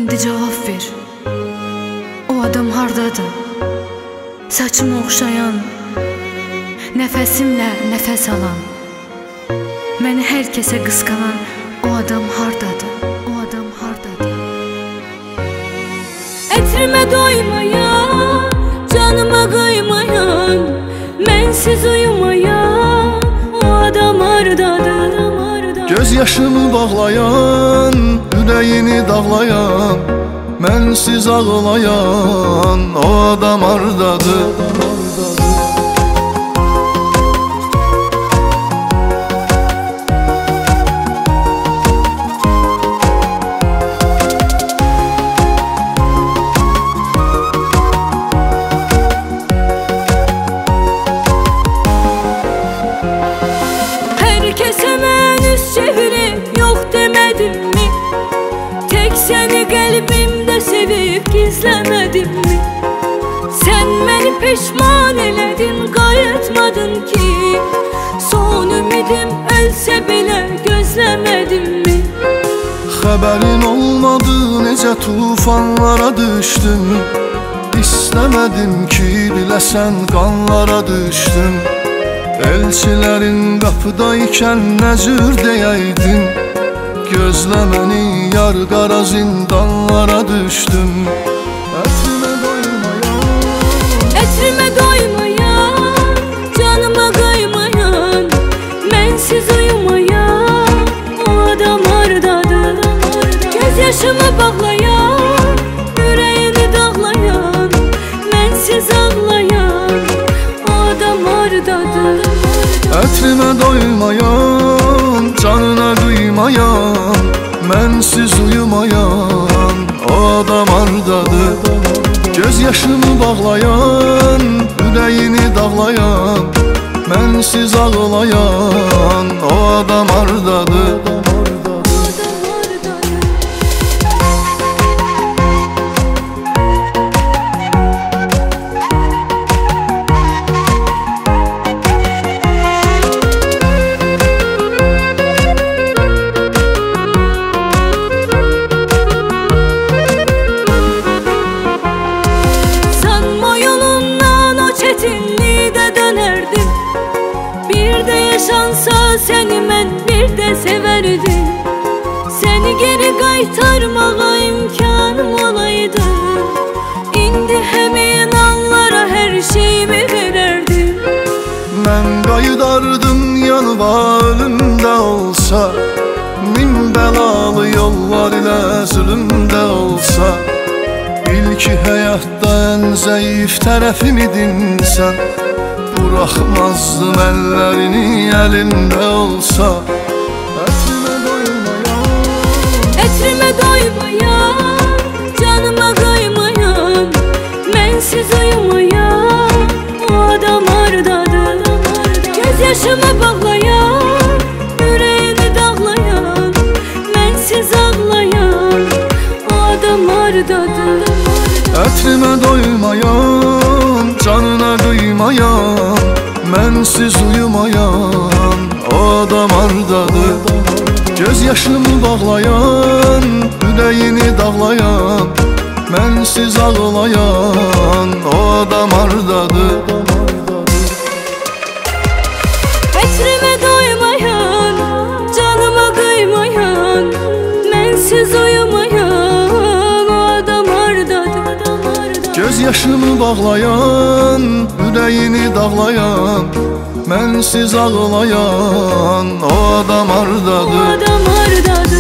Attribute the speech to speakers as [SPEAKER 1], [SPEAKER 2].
[SPEAKER 1] İndi cavab ver. O adam hardadır? Saçımı oxşayan, nəfəsimlə nəfəs alan, məni hər kəsə qısqanan o adam hardadır? O adam hardadır?
[SPEAKER 2] Ətrimə doymayan, canıma qıymayan, mənsiz uyumayan o adam hardadır?
[SPEAKER 3] Göz yaşımı bağlayan, ürəyini dağlayan, mənsiz ağlayan o adam hardadır?
[SPEAKER 2] Herkese mən üz çevirip yok demedim mi? Tek seni kalbimde sevip gizlemedim mi? Sen beni pişman eledin, qayıtmadın ki. Son ümidim ölse bile gözlemedim mi?
[SPEAKER 3] Xəbərin olmadı, necə tufanlara düşdüm. İstəmədim ki, biləsən qanlara düşdüm. Elçilərin qapıdaykən nə cür deyəydin? Gözlə məni, yar qara zindanlara düşdüm.
[SPEAKER 2] Ətrimə doymayan, canıma qıymayan, mənsiz uyumayan o adam hardadır? Göz yaşımı bağlayan, ürəyini dağlayan, mənsiz ağlayan o adam hardadır?
[SPEAKER 3] Ətrimə doymayan, canına qıymayan, mənsiz uyumayan o adam hardadır? Göz yaşımı bağlayan, ürəyini dağlayan, mənsiz ağlayan o adam hardadır?
[SPEAKER 2] Bir de yaşansa seni mən bir de severdim. Seni geri qaytarmağa imkanım olaydı. İndi həmin anlara hər şeyimi verərdim.
[SPEAKER 3] Mən qayıdardım yanıma ölümdə olsa, min bəlalı yollar ilə zülümdə olsa. Bil ki həyatda ən zəif tərəfim idin sən. Buraxmazdım əllərini əlimdə olsa.
[SPEAKER 2] Ətrimə doymayan, canıma qıymayan, mənsiz uyumayan o adam hardadır? Göz yaşımı bağlayan, ürəyini dağlayan, mənsiz ağlayan o adam hardadır?
[SPEAKER 3] Ətrimə doymayan, canına qıymayan, mənsiz uyumayan o adam hardadır? Göz yaşımı bağlayan, ürəyini dağlayan, mənsiz ağlayan o adam hardadır?
[SPEAKER 2] Ətrimə doymayan, canıma qıymayan, mənsiz uyumayan o adam hardadır?
[SPEAKER 3] Göz yaşımı bağlayan, ürəyini dağlayan, mənsiz ağlayan o adam hardadır?
[SPEAKER 2] O adam hardadır?